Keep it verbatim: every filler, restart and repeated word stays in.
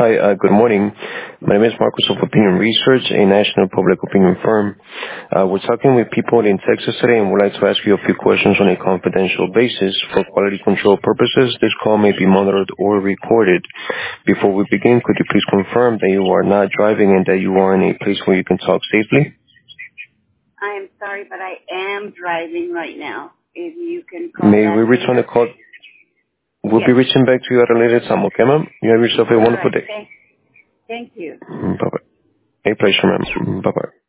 Hi, uh, good morning. My name is Marcos of Opinion Research, a national public opinion firm. Uh, we're talking with people in Texas today and would like to ask you a few questions on a confidential basis. For quality control purposes, this call may be monitored or recorded. Before we begin, could you please confirm that you are not driving and that you are in a place where you can talk safely? I am sorry, but I am driving right now. If you can call May we back return the later. call? We'll be Yes. reaching back to you at a later time, okay, ma'am? You have yourself a All wonderful right. day. Thank, thank you. Mm, Bye-bye. A pleasure, ma'am. Mm, Bye-bye.